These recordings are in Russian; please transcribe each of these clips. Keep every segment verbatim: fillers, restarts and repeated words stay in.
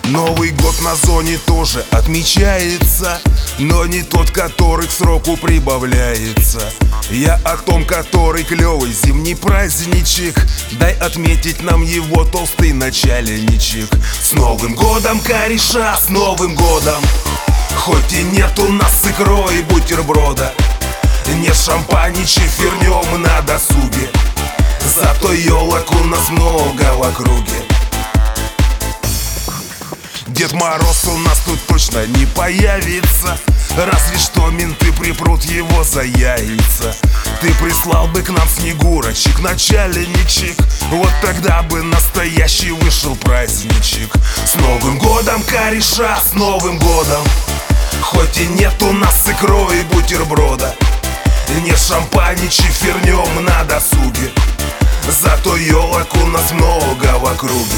Новый год на зоне тоже отмечается, но не тот, который к сроку прибавляется. Я о том, который клевый зимний праздничек. Дай отметить нам его, толстый начальничек. С Новым годом, кореша, с Новым годом! Хоть и нет у нас икрой и бутерброда, не шампаничек вернем на досуге, зато елок у нас много в округе. Дед Мороз у нас тут точно не появится, разве что менты припрут его за яйца. Ты прислал бы к нам снегурочек, начальничек, вот тогда бы настоящий вышел праздничек. С Новым годом, кореша, с Новым годом! Хоть и нет у нас икрой и бутерброда, не шампаничек вернем на досуге, зато елок у нас много в округе.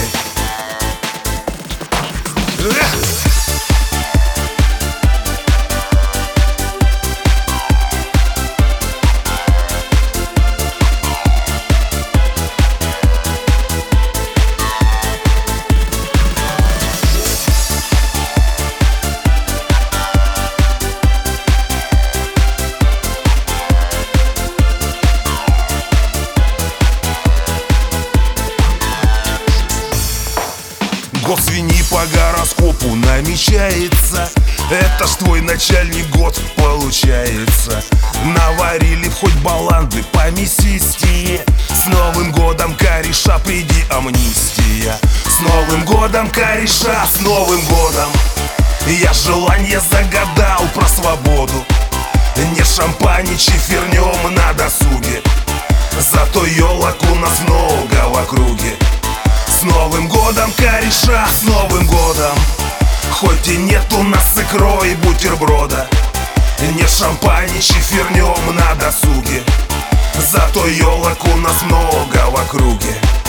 Год свиньи по гороскопу намечается, это ж твой начальник год получается. Наварили хоть баланды по мясистее, с Новым годом, кореша, приди амнистия. С Новым годом, кореша, с Новым годом! Я желание загадал про свободу, не шампаничек вернем на досуге, зато елок у нас много в округе. С Новым годом, кореша, с Новым годом! Хоть и нет у нас икрой и бутерброда, не шампаничек вернем на досуге, зато елок у нас много в округе.